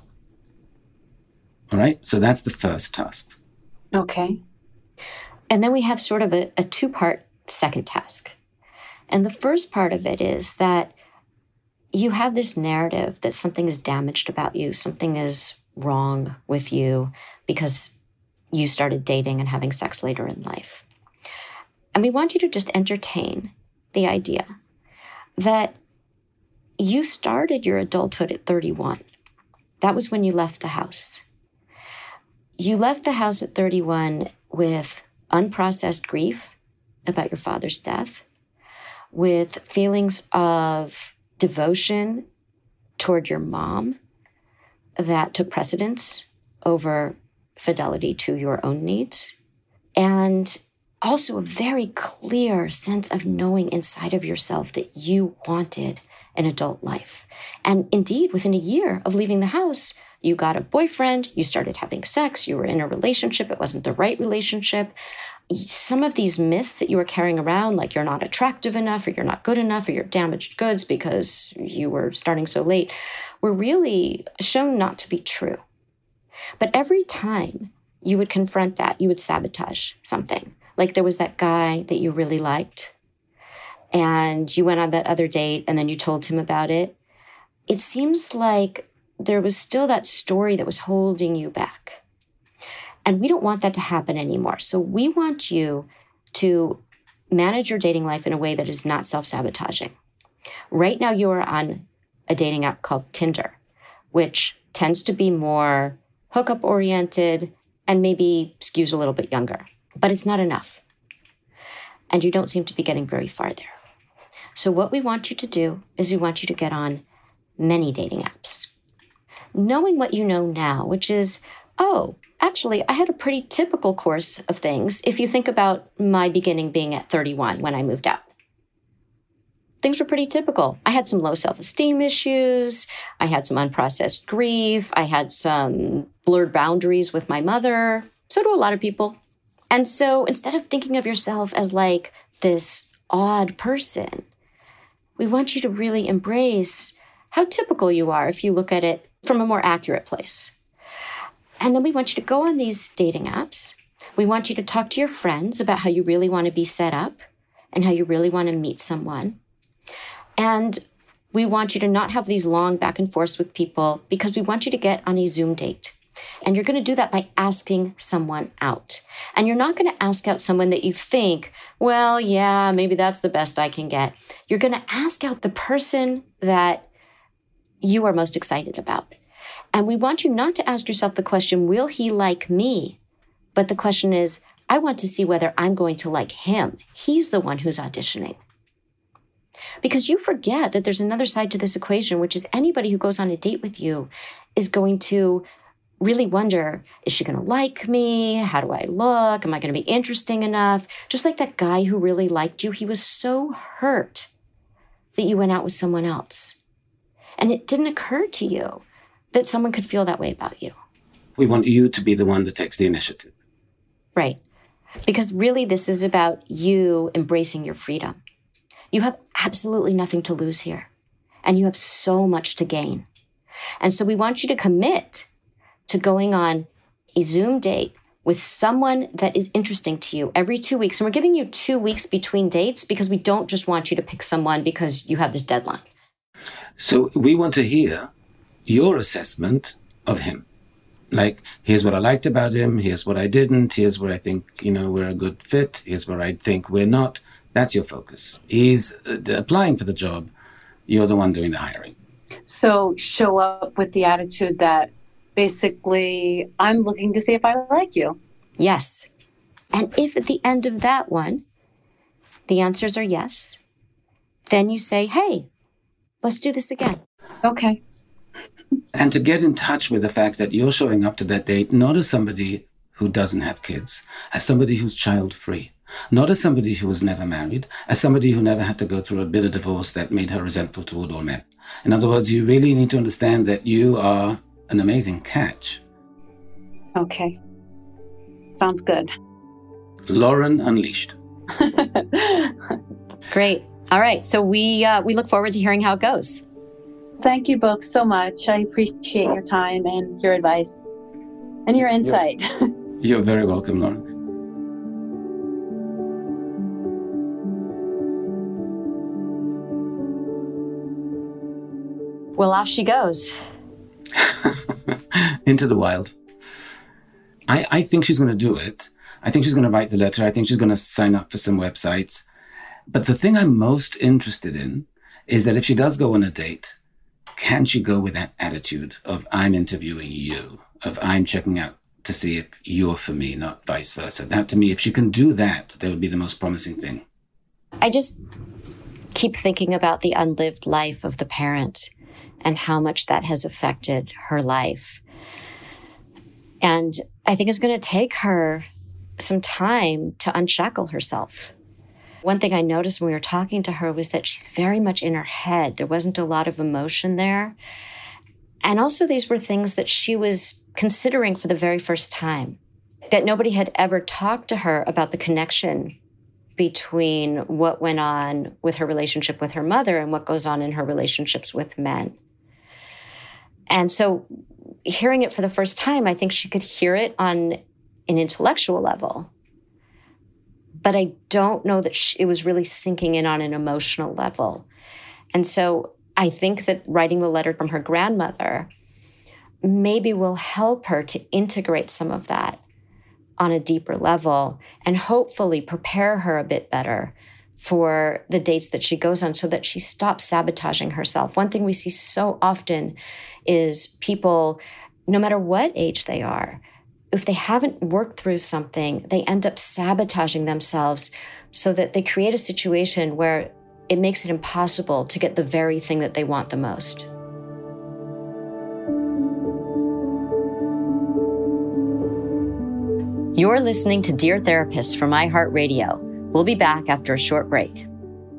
All right? So that's the first task. Okay. And then we have sort of a, a two-part second task. And the first part of it is that you have this narrative that something is damaged about you, something is wrong with you because you started dating and having sex later in life. And we want you to just entertain the idea that you started your adulthood at thirty-one. That was when you left the house. You left the house at thirty-one with unprocessed grief about your father's death, with feelings of devotion toward your mom that took precedence over fidelity to your own needs, and also a very clear sense of knowing inside of yourself that you wanted an adult life. And indeed, within a year of leaving the house, you got a boyfriend, you started having sex, you were in a relationship, it wasn't the right relationship. Some of these myths that you were carrying around, like you're not attractive enough, or you're not good enough, or you're damaged goods because you were starting so late, were really shown not to be true. But every time you would confront that, you would sabotage something. Like there was that guy that you really liked, and you went on that other date, and then you told him about it. It seems like there was still that story that was holding you back. And we don't want that to happen anymore. So we want you to manage your dating life in a way that is not self-sabotaging. Right now, you are on a dating app called Tinder, which tends to be more hookup-oriented and maybe skews a little bit younger. But it's not enough. And you don't seem to be getting very far there. So what we want you to do is we want you to get on many dating apps. Knowing what you know now, which is, oh, actually, I had a pretty typical course of things if you think about my beginning being at thirty-one when I moved out. Things were pretty typical. I had some low self-esteem issues. I had some unprocessed grief. I had some blurred boundaries with my mother. So do a lot of people. And so instead of thinking of yourself as like this odd person, we want you to really embrace how typical you are if you look at it from a more accurate place. And then we want you to go on these dating apps. We want you to talk to your friends about how you really want to be set up and how you really want to meet someone. And we want you to not have these long back and forths with people because we want you to get on a Zoom date. And you're going to do that by asking someone out. And you're not going to ask out someone that you think, well, yeah, maybe that's the best I can get. You're going to ask out the person that you are most excited about. And we want you not to ask yourself the question, will he like me? But the question is, I want to see whether I'm going to like him. He's the one who's auditioning. Because you forget that there's another side to this equation, which is anybody who goes on a date with you is going to really wonder, is she going to like me? How do I look? Am I going to be interesting enough? Just like that guy who really liked you, he was so hurt that you went out with someone else. And it didn't occur to you that someone could feel that way about you. We want you to be the one that takes the initiative. Right. Because really this is about you embracing your freedom. You have absolutely nothing to lose here. And you have so much to gain. And so we want you to commit to going on a Zoom date with someone that is interesting to you every two weeks. And we're giving you two weeks between dates because we don't just want you to pick someone because you have this deadline. So we want to hear your assessment of him. Like, here's what I liked about him. Here's what I didn't. Here's where I think, you know, we're a good fit. Here's where I think we're not. That's your focus. He's uh, applying for the job. You're the one doing the hiring. So show up with the attitude that basically, I'm looking to see if I like you. Yes. And if at the end of that one, the answers are yes, then you say, hey, let's do this again. Okay. And to get in touch with the fact that you're showing up to that date, not as somebody who doesn't have kids, as somebody who's child-free, not as somebody who was never married, as somebody who never had to go through a bitter divorce that made her resentful toward all men. In other words, you really need to understand that you are an amazing catch. Okay. Sounds good. Lauren Unleashed. Great. All right. So we uh, we look forward to hearing how it goes. Thank you both so much. I appreciate your time and your advice and your insight. You're, you're very welcome, Lauren. Well, off she goes. Into the wild. I, I think she's going to do it. I think she's going to write the letter. I think she's going to sign up for some websites. But the thing I'm most interested in is that if she does go on a date, can she go with that attitude of I'm interviewing you, of I'm checking out to see if you're for me, not vice versa. That, to me, if she can do that, that would be the most promising thing. I just keep thinking about the unlived life of the parent and how much that has affected her life. And I think it's going to take her some time to unshackle herself. One thing I noticed when we were talking to her was that she's very much in her head. There wasn't a lot of emotion there. And also these were things that she was considering for the very first time, that nobody had ever talked to her about the connection between what went on with her relationship with her mother and what goes on in her relationships with men. And so hearing it for the first time, I think she could hear it on an intellectual level. But I don't know that she, it was really sinking in on an emotional level. And so I think that writing the letter from her grandmother maybe will help her to integrate some of that on a deeper level and hopefully prepare her a bit better for the dates that she goes on so that she stops sabotaging herself. One thing we see so often is people, no matter what age they are, if they haven't worked through something, they end up sabotaging themselves so that they create a situation where it makes it impossible to get the very thing that they want the most. You're listening to Dear Therapist from iHeartRadio. We'll be back after a short break.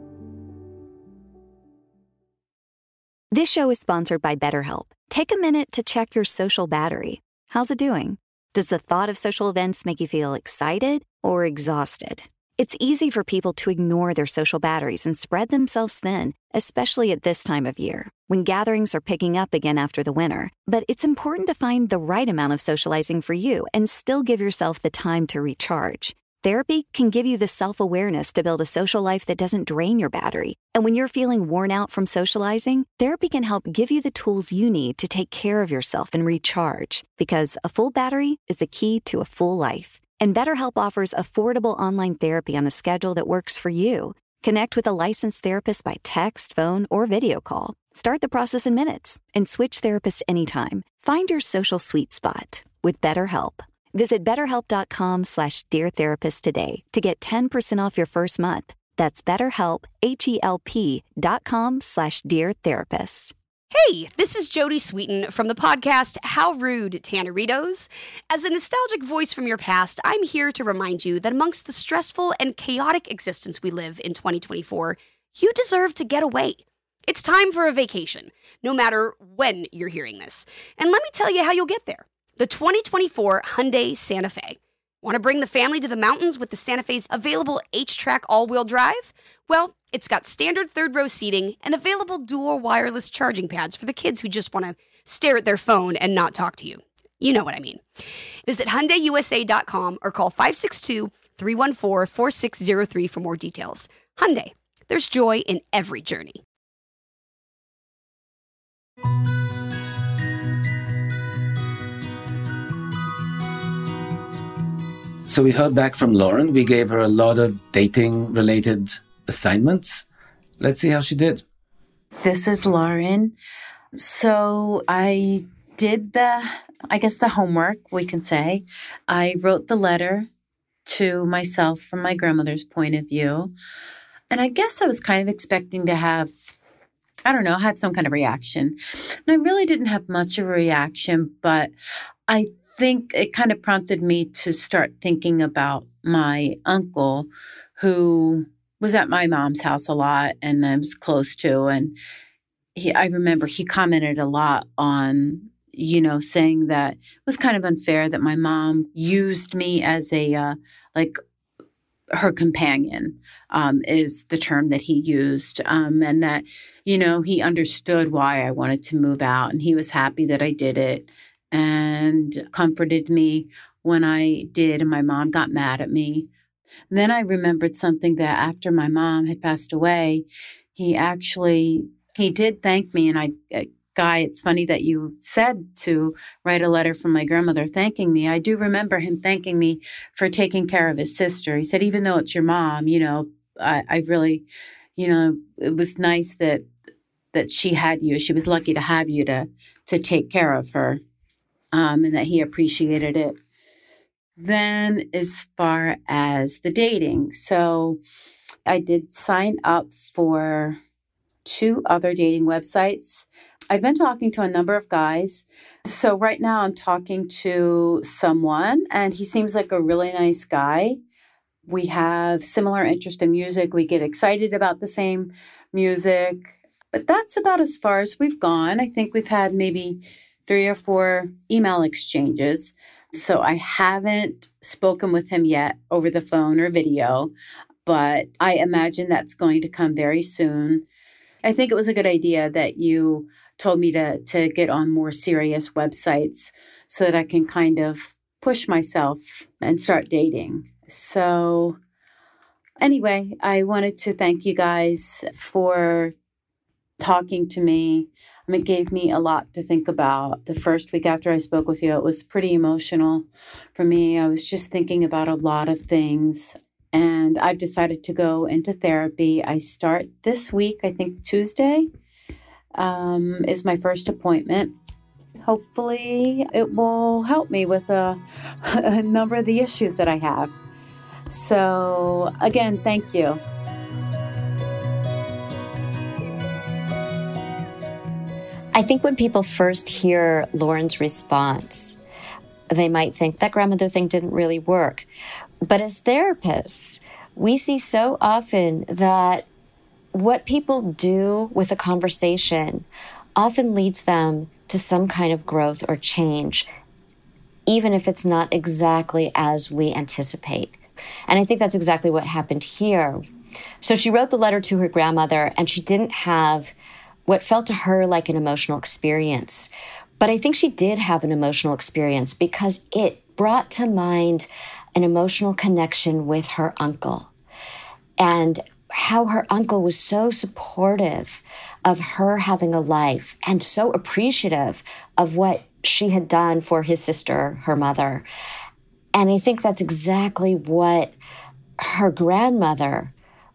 This show is sponsored by BetterHelp. Take a minute to check your social battery. How's it doing? Does the thought of social events make you feel excited or exhausted? It's easy for people to ignore their social batteries and spread themselves thin, especially at this time of year, when gatherings are picking up again after the winter. But it's important to find the right amount of socializing for you and still give yourself the time to recharge. Therapy can give you the self-awareness to build a social life that doesn't drain your battery. And when you're feeling worn out from socializing, therapy can help give you the tools you need to take care of yourself and recharge. Because a full battery is the key to a full life. And BetterHelp offers affordable online therapy on a schedule that works for you. Connect with a licensed therapist by text, phone, or video call. Start the process in minutes and switch therapists anytime. Find your social sweet spot with BetterHelp. Visit betterhelp.com slash dear therapist today to get ten percent off your first month. That's betterhelp, H-E-L-P dot com slash dear therapist. Hey, this is Jodie Sweetin from the podcast How Rude, Tanneritos. As a nostalgic voice from your past, I'm here to remind you that amongst the stressful and chaotic existence we live in twenty twenty-four, you deserve to get away. It's time for a vacation, no matter when you're hearing this. And let me tell you how you'll get there. The twenty twenty-four Hyundai Santa Fe. Want to bring the family to the mountains with the Santa Fe's available H-Track all-wheel drive? Well, it's got standard third-row seating and available dual wireless charging pads for the kids who just want to stare at their phone and not talk to you. You know what I mean. Visit Hyundai U S A dot com or call five six two, three one four, four six zero three for more details. Hyundai, there's joy in every journey. So we heard back from Lauren. We gave her a lot of dating-related assignments. Let's see how she did. This is Lauren. So I did the, I guess the homework, we can say. I wrote the letter to myself from my grandmother's point of view. And I guess I was kind of expecting to have, I don't know, have some kind of reaction. And I really didn't have much of a reaction, but I think it kind of prompted me to start thinking about my uncle who was at my mom's house a lot and I was close to. And he, I remember he commented a lot on, you know, saying that it was kind of unfair that my mom used me as a, uh, like her companion, um, is the term that he used. Um, and that, you know, he understood why I wanted to move out, and he was happy that I did it and comforted me when I did. And my mom got mad at me. Then I remembered something that after my mom had passed away, he actually, he did thank me. And I, Guy, it's funny that you said to write a letter from my grandmother thanking me. I do remember him thanking me for taking care of his sister. He said, even though it's your mom, you know, I, I really, you know, it was nice that that she had you. She was lucky to have you to to take care of her, um, and that he appreciated it. Then as far as the dating, so I did sign up for two other dating websites. I've been talking to a number of guys. So right now I'm talking to someone, and he seems like a really nice guy. We have similar interest in music. We get excited about the same music. But that's about as far as we've gone. I think we've had maybe three or four email exchanges. So I haven't spoken with him yet over the phone or video, but I imagine that's going to come very soon. I think it was a good idea that you told me to to get on more serious websites so that I can kind of push myself and start dating. So anyway, I wanted to thank you guys for talking to me. I mean, it gave me a lot to think about. The first week after I spoke with you, it was pretty emotional for me. I was just thinking about a lot of things. And I've decided to go into therapy. I start this week, I think Tuesday. Um, is my first appointment. Hopefully it will help me with a, a number of the issues that I have. So again, thank you. I think when people first hear Lauren's response, they might think that grandmother thing didn't really work. But as therapists, we see so often that what people do with a conversation often leads them to some kind of growth or change, even if it's not exactly as we anticipate. And I think that's exactly what happened here. So she wrote the letter to her grandmother, and she didn't have what felt to her like an emotional experience. But I think she did have an emotional experience because it brought to mind an emotional connection with her uncle, and how her uncle was so supportive of her having a life and so appreciative of what she had done for his sister, her mother. And I think that's exactly what her grandmother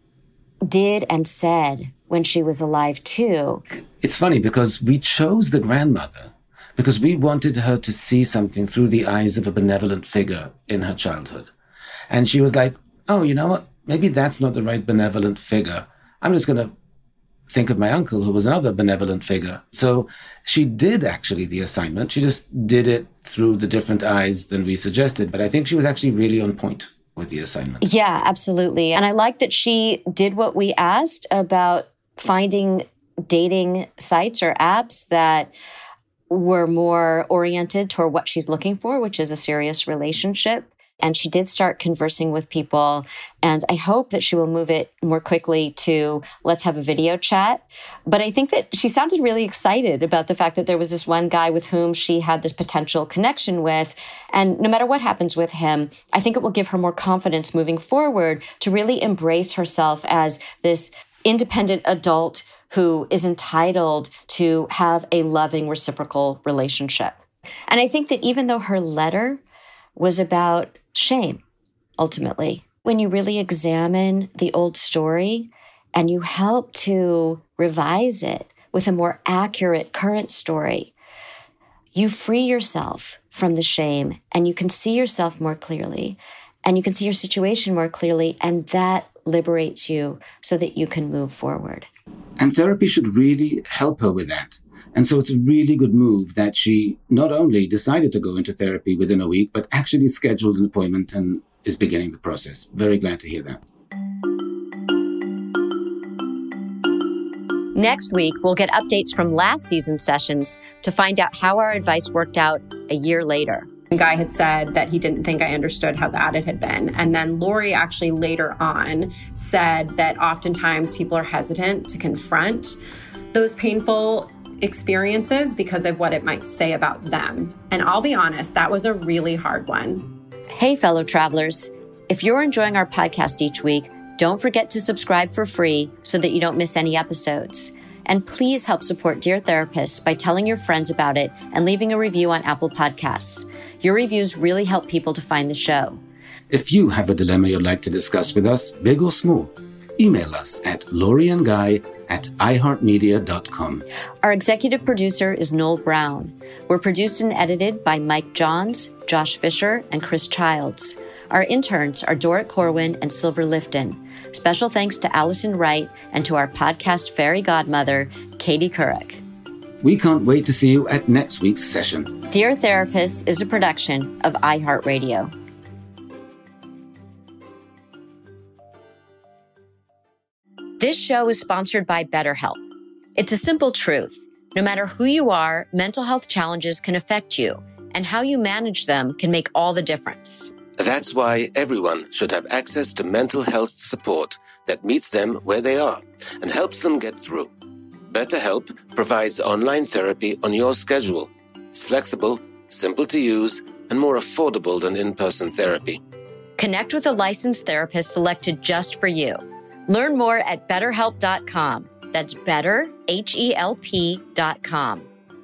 did and said when she was alive too. It's funny because we chose the grandmother because we wanted her to see something through the eyes of a benevolent figure in her childhood. And she was like, oh, you know what? Maybe that's not the right benevolent figure. I'm just going to think of my uncle, who was another benevolent figure. So she did actually the assignment. She just did it through the different eyes than we suggested. But I think she was actually really on point with the assignment. Yeah, absolutely. And I like that she did what we asked about finding dating sites or apps that were more oriented toward what she's looking for, which is a serious relationship. And she did start conversing with people. And I hope that she will move it more quickly to let's have a video chat. But I think that she sounded really excited about the fact that there was this one guy with whom she had this potential connection with. And no matter what happens with him, I think it will give her more confidence moving forward to really embrace herself as this independent adult who is entitled to have a loving reciprocal relationship. And I think that even though her letter was about shame, ultimately, when you really examine the old story and you help to revise it with a more accurate current story, you free yourself from the shame and you can see yourself more clearly and you can see your situation more clearly, and that liberates you so that you can move forward. And therapy should really help her with that. And so it's a really good move that she not only decided to go into therapy within a week, but actually scheduled an appointment and is beginning the process. Very glad to hear that. Next week, we'll get updates from last season's sessions to find out how our advice worked out a year later. Guy had said that he didn't think I understood how bad it had been. And then Lori actually later on said that oftentimes people are hesitant to confront those painful experiences because of what it might say about them. And I'll be honest, that was a really hard one. Hey, fellow travelers. If you're enjoying our podcast each week, don't forget to subscribe for free so that you don't miss any episodes. And please help support Dear Therapist by telling your friends about it and leaving a review on Apple Podcasts. Your reviews really help people to find the show. If you have a dilemma you'd like to discuss with us, big or small, email us at loriandguy at iheartmedia dot com. Our executive producer is Noel Brown. We're produced and edited by Mike Johns, Josh Fisher, and Chris Childs. Our interns are Dorrit Corwin and Silver Lifton. Special thanks to Allison Wright and to our podcast fairy godmother, Katie Couric. We can't wait to see you at next week's session. Dear Therapist is a production of iHeartRadio. This show is sponsored by BetterHelp. It's a simple truth. No matter who you are, mental health challenges can affect you, and how you manage them can make all the difference. That's why everyone should have access to mental health support that meets them where they are and helps them get through. BetterHelp provides online therapy on your schedule. It's flexible, simple to use, and more affordable than in-person therapy. Connect with a licensed therapist selected just for you. Learn more at better help dot com. That's better, H E L P dot com.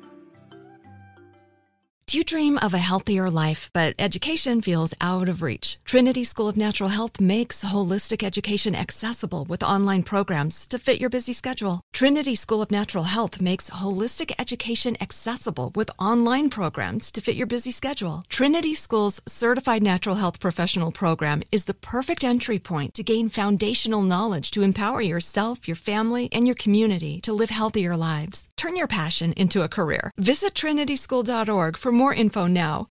Do you dream of a healthier life, but education feels out of reach? Trinity School of Natural Health makes holistic education accessible with online programs to fit your busy schedule. Trinity School of Natural Health makes holistic education accessible with online programs to fit your busy schedule. Trinity School's Certified Natural Health Professional Program is the perfect entry point to gain foundational knowledge to empower yourself, your family, and your community to live healthier lives. Turn your passion into a career. Visit trinity school dot org for more info now.